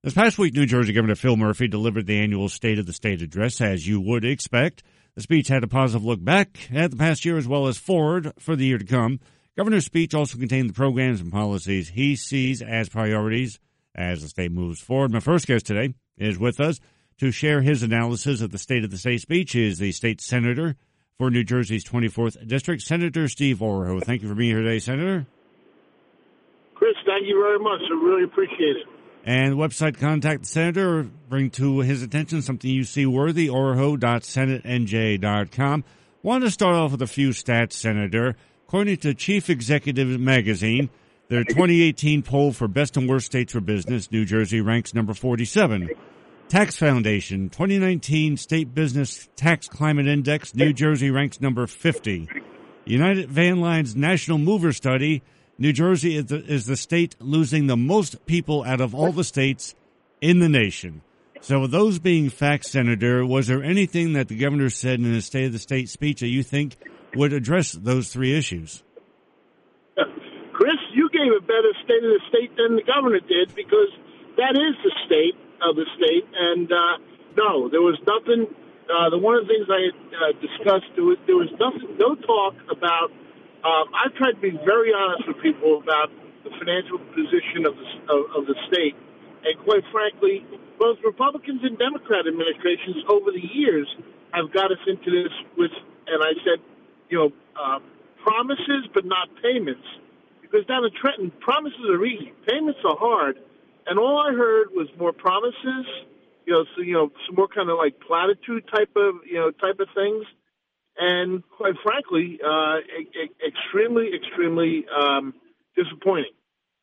This past week, New Jersey Governor Phil Murphy delivered the annual State of the State address, as you would expect. The speech had a positive look back at the past year as well as forward for the year to come. Governor's speech also contained the programs and policies he sees as priorities as the state moves forward. My first guest today is with us to share his analysis of the State of the State speech is the state senator for New Jersey's 24th District, Senator Steve Oroho. Thank you for being here today, Senator. Chris, thank you very much. I really appreciate it. And website contact the senator, bring to his attention something you see worthy, oroho.senatenj.com. Want to start off with a few stats, Senator. According to Chief Executive Magazine, their 2018 poll for best and worst states for business, New Jersey ranks number 47. Tax Foundation, 2019 State Business Tax Climate Index, New Jersey ranks number 50. United Van Line's National Mover Study, New Jersey is the state losing the most people out of all the states in the nation. So with those being facts, Senator, was there anything that the governor said in his State of the State speech that you think would address those three issues? Chris, you gave a better State of the State than the governor did because that is the state of the state. And no, there was nothing. One of the things I had discussed, there was nothing, no talk about. I've tried to be very honest with people about the financial position of the state, and quite frankly, both Republicans and Democrat administrations over the years have got us into this with, and I said, promises but not payments, because down in Trenton, promises are easy, payments are hard, and all I heard was more promises, some more kind of like platitude type of things. And quite frankly, extremely disappointing.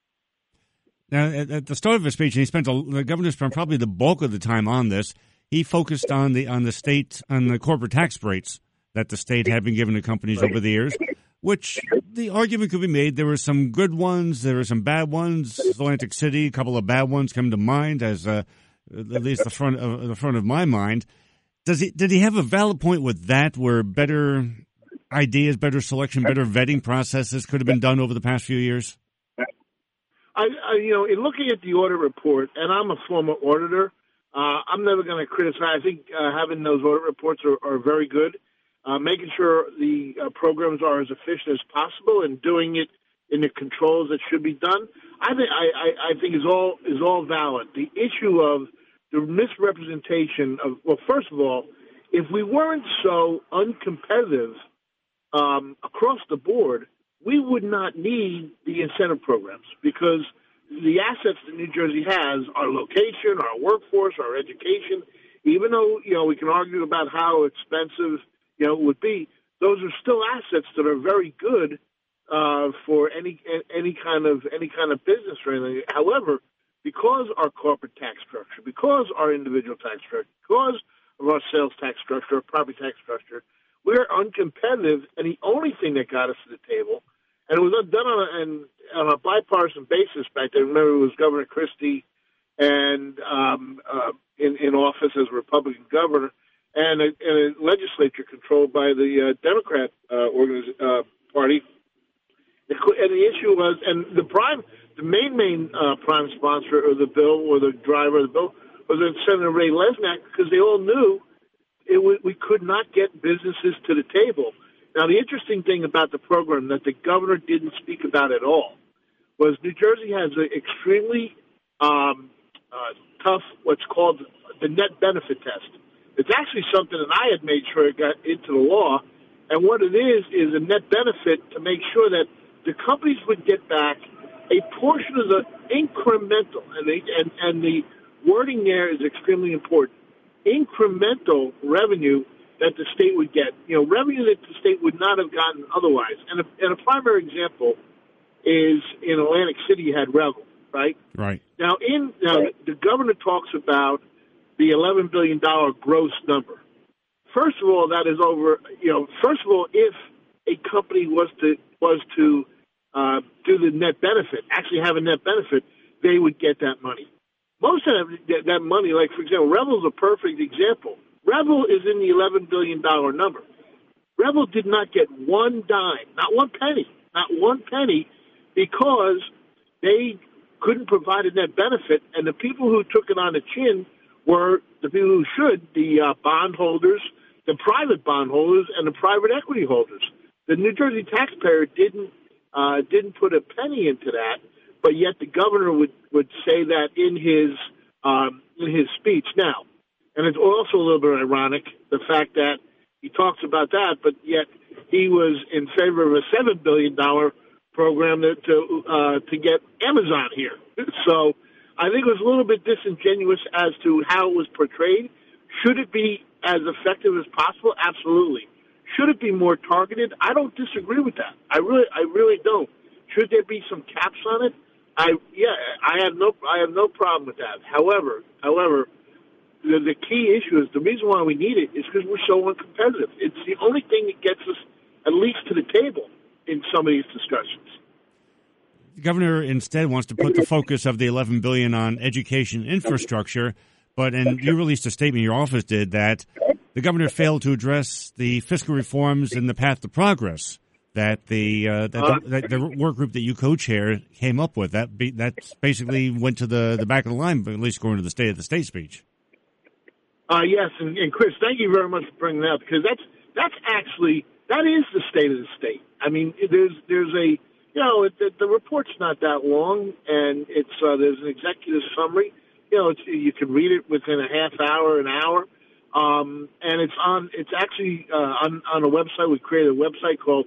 Now, at the start of his speech, and the governor spent probably the bulk of the time on this. He focused on the corporate tax rates that the state had been given to companies over the years, which the argument could be made. There were some good ones, there were some bad ones. Atlantic City, a couple of bad ones come to mind, as at least the front of my mind. Did he have a valid point with that, where better ideas, better selection, better vetting processes could have been done over the past few years? In looking at the audit report, and I'm a former auditor, I'm never going to criticize. I think having those audit reports are very good. Making sure the programs are as efficient as possible and doing it in the controls that should be done, I think is all valid. The issue of the misrepresentation of, well, first of all, if we weren't so uncompetitive across the board, we would not need the incentive programs, because the assets that New Jersey has, our location, our workforce, our education, even though, we can argue about how expensive, it would be, those are still assets that are very good for any kind of business or anything. However, because our corporate tax structure, because our individual tax structure, because of our sales tax structure, our property tax structure, we're uncompetitive, and the only thing that got us to the table, and it was done on a bipartisan basis back then. Remember, it was Governor Christie and in office as a Republican governor, and a legislature controlled by the Democrat party. And the issue was, and the main prime sponsor of the bill, or the driver of the bill, was Senator Ray Lesniak, because they all knew we could not get businesses to the table. Now, the interesting thing about the program that the governor didn't speak about at all was New Jersey has an extremely tough, what's called the net benefit test. It's actually something that I had made sure it got into the law, and what it is a net benefit to make sure that the companies would get back a portion of the incremental, and the wording there is extremely important, incremental revenue that the state would get, revenue that the state would not have gotten otherwise. And a primary example is in Atlantic City, you had Revel, right? Right. Now, the governor talks about the $11 billion gross number. First of all, that is over, if a company was to do the net benefit, actually have a net benefit, they would get that money. Most of that money, like, for example, Revel's a perfect example. Revel is in the $11 billion number. Revel did not get one dime, not one penny, because they couldn't provide a net benefit, and the people who took it on the chin were the people who should, the bondholders, the private bondholders, and the private equity holders. The New Jersey taxpayer didn't put a penny into that, but yet the governor would say that in his speech now. And it's also a little bit ironic, the fact that he talks about that, but yet he was in favor of a $7 billion program to get Amazon here. So I think it was a little bit disingenuous as to how it was portrayed. Should it be as effective as possible? Absolutely. Should it be more targeted? I don't disagree with that. I really don't. Should there be some caps on it? I have no problem with that. However, the key issue is the reason why we need it is because we're so uncompetitive. It's the only thing that gets us at least to the table in some of these discussions. The governor instead wants to put the focus of the $11 billion on education infrastructure, and you released a statement, your office did, that the governor failed to address the fiscal reforms and the path to progress that the work group that you co-chair came up with. That basically went to the back of the line, but at least according to the State of the State speech. Yes, and Chris, thank you very much for bringing that up, because that is the state of the state. I mean, there's a the report's not that long, and it's there's an executive summary. You can read it within a half hour, an hour, and it's actually on a website. We created a website called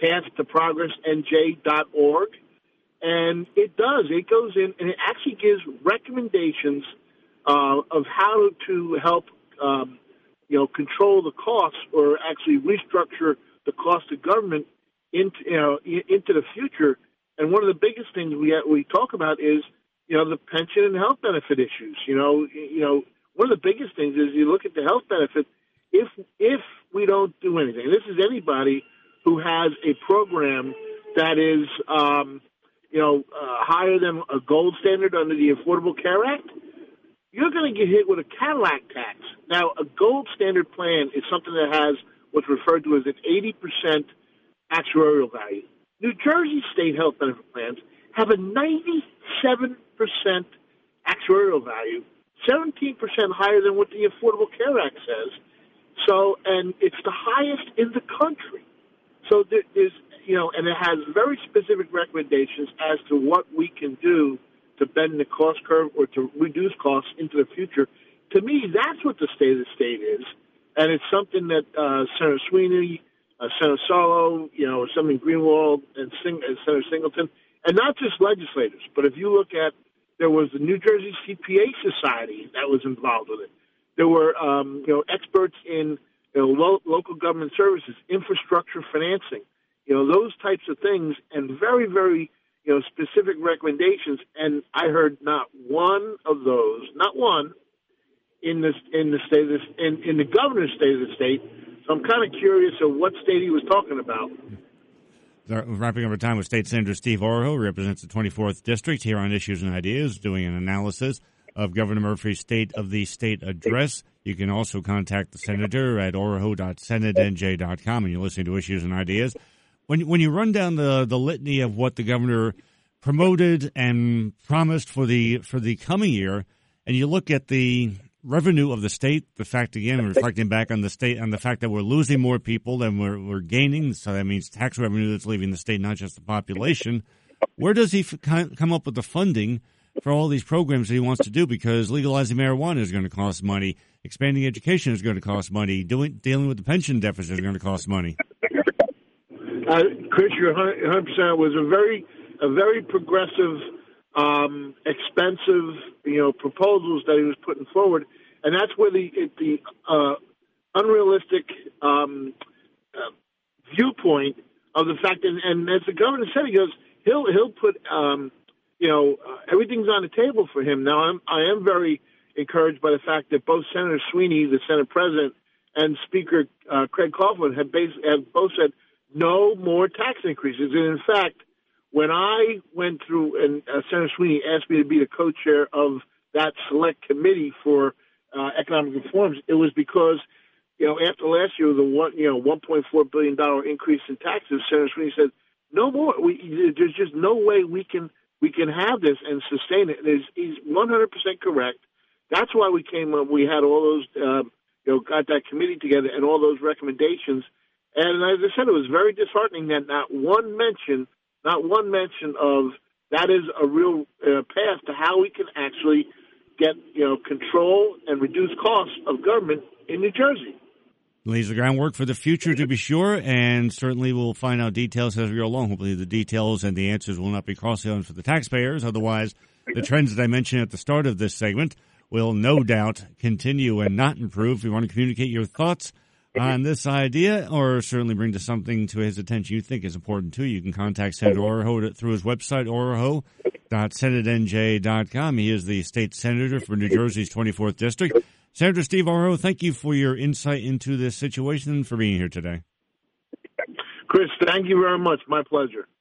PathToProgressNJ.org, and it goes in and it actually gives recommendations of how to help control the costs, or actually restructure the cost of government into the future. And one of the biggest things we talk about is the pension and health benefit issues. One of the biggest things is you look at the health benefit. If we don't do anything, this is anybody who has a program that is higher than a gold standard under the Affordable Care Act, you're going to get hit with a Cadillac tax. Now, a gold standard plan is something that has what's referred to as an 80% actuarial value. New Jersey state health benefit plans have a 97% actuarial value, 17% higher than what the Affordable Care Act says. So, and it's the highest in the country. So there's, and it has very specific recommendations as to what we can do to bend the cost curve or to reduce costs into the future. To me, that's what the state of the state is. And it's something that Senator Sweeney, Senator Solo, Senator Greenwald, and Senator Singleton, and not just legislators, but if you look at, there was the New Jersey CPA Society that was involved with it. There were, experts in local government services, infrastructure financing, those types of things, and very, very, specific recommendations. And I heard not one of those, not one, in the state of in the governor's state of the state. So I'm kind of curious of what state he was talking about. Wrapping up our time with State Senator Steve Oroho, who represents the 24th District here on Issues and Ideas, doing an analysis of Governor Murphy's State of the State address. You can also contact the senator at oroho.senatnj.com, and you're listening to Issues and Ideas. When you run down the litany of what the governor promoted and promised for the coming year, and you look at the revenue of the state, the fact, again, reflecting back on the state, and the fact that we're losing more people than we're gaining, so that means tax revenue that's leaving the state, not just the population. Where does he come up with the funding for all these programs that he wants to do? Because legalizing marijuana is going to cost money, expanding education is going to cost money, dealing with the pension deficit is going to cost money. Chris, you're 100%. It was a very progressive, expensive, proposals that he was putting forward, and that's where the unrealistic viewpoint of the fact, and as the governor said, he goes, he'll put, everything's on the table for him. Now, I am very encouraged by the fact that both Senator Sweeney, the Senate President, and Speaker Craig Coughlin have both said no more tax increases. And in fact, when I went through, and Senator Sweeney asked me to be the co-chair of that select committee for economic reforms, it was because, after last year, the $1.4 billion increase in taxes, Senator Sweeney said, no more. There's just no way we can we can have this and sustain it. And he's 100% correct. That's why we came up. We had all those, got that committee together and all those recommendations. And as I said, it was very disheartening that not one mention of that is a real path to how we can actually get control and reduce costs of government in New Jersey. Lays the groundwork for the future, to be sure, and certainly we'll find out details as we go along. Hopefully the details and the answers will not be costly for the taxpayers. Otherwise, the trends that I mentioned at the start of this segment will no doubt continue and not improve. If you want to communicate your thoughts on this idea or certainly bring to something to his attention you think is important too, you can contact Senator Oroho through his website, oroho.senatenj.com. He is the state senator for New Jersey's 24th District. Senator Steve Oroho, thank you for your insight into this situation and for being here today. Chris, thank you very much. My pleasure.